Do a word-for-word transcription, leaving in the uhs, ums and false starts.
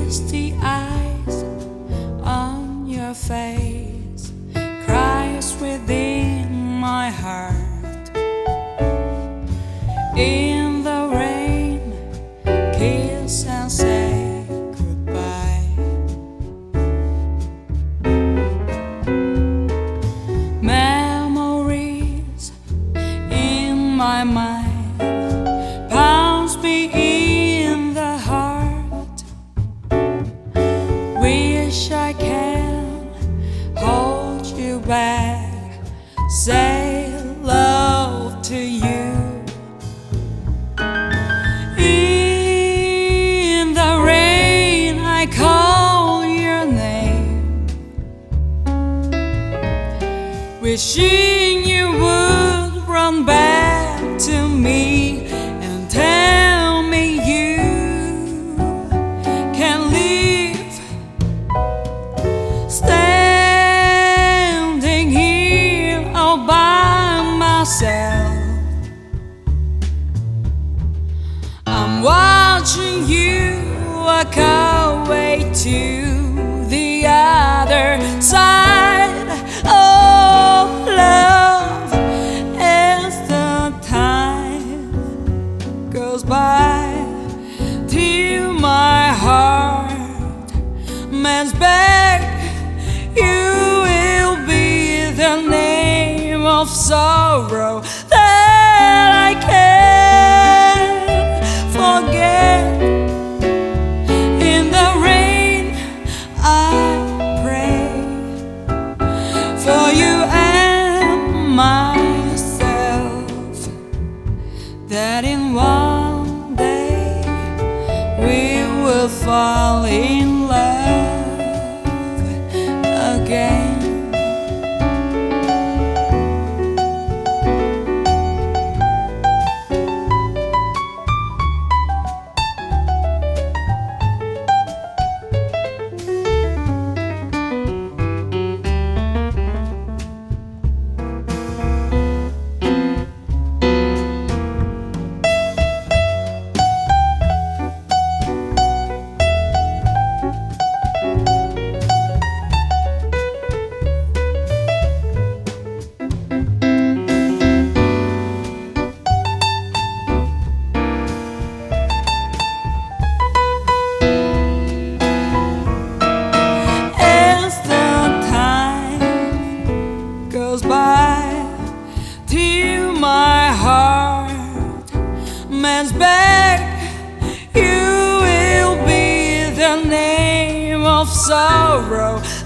sees the eyes on your face, cries within my heart. In the rain, kiss and say goodbye. Memories in my mind pounds me in the heart. Wish I can hold you back, say love to you. In the rain I call your name, wishing you would run back to me and tell me you can live. Standing here all by myself, I'm watching you walk away to the other side of love. As the time goes by, till my heart mends back, you will be the name of sorrow that I can't forget. In the rain I pray for you and myself, that in one day we will fall in love again. By till my heart mends back, you will be the name of sorrow